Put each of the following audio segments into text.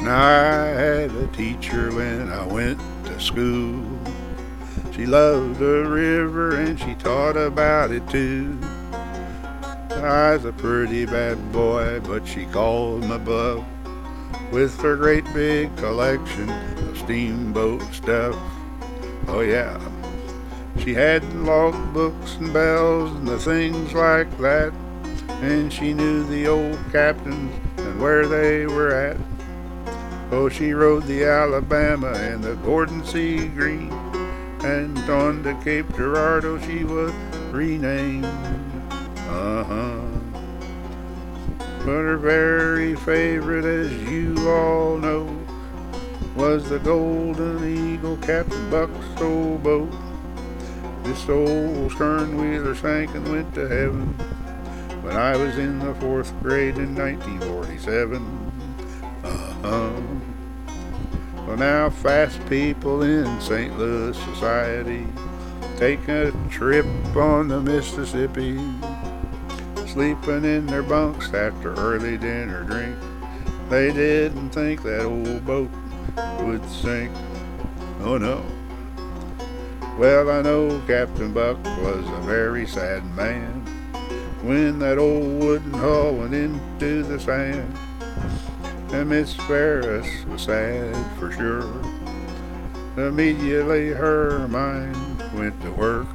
I had a teacher when I went to school. She loved the river and she taught about it too. I was a pretty bad boy, but she called my bluff with her great big collection of steamboat stuff. Oh yeah, she had log books and bells and the things like that, and she knew the old captains and where they were at. Oh, she rode the Alabama and the Gordon C. Green, and on the Cape Girardeau she was renamed. Uh-huh. But her very favorite, as you all know, was the Golden Eagle, Captain Buck's old boat. This old stern wheeler sank and went to heaven when I was in the 4th grade in 1947. Uh-huh. Well, now fast people in St. Louis society take a trip on the Mississippi, sleeping in their bunks after early dinner drink. They didn't think that old boat would sink. Oh no. Well, I know Captain Buck was a very sad man when that old wooden hull went into the sand. And Miss Ferris was sad for sure. Immediately her mind went to work.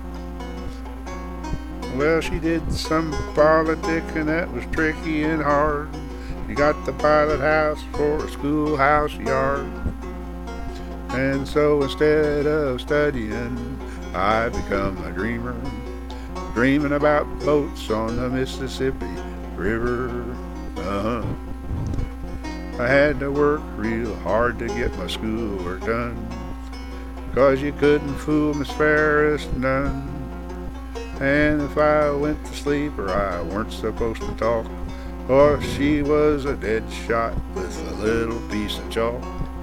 Well, she did some politicking that was tricky and hard. She got the pilot house for a schoolhouse yard. And so instead of studying, I become a dreamer, dreaming about boats on the Mississippi River. Uh-huh. I had to work real hard to get my schoolwork done, 'cause you couldn't fool Miss Ferris none. And if I went to sleep or I weren't supposed to talk, or she was a dead shot with a little piece of chalk.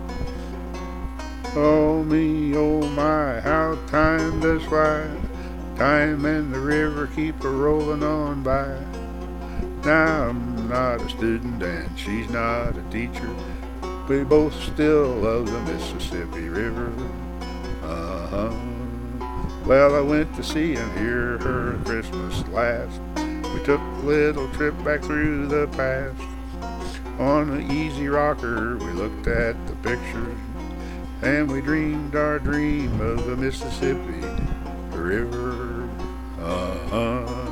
Oh me, oh my, how time does fly. Time and the river keep a-rolling on by. Now I'm not a student and she's not a teacher. We both still love the Mississippi River. Uh-huh. Well, I went to see and hear her Christmas last. We took a little trip back through the past. On an easy rocker we looked at the pictures, and we dreamed our dream of the Mississippi River. Uh-huh.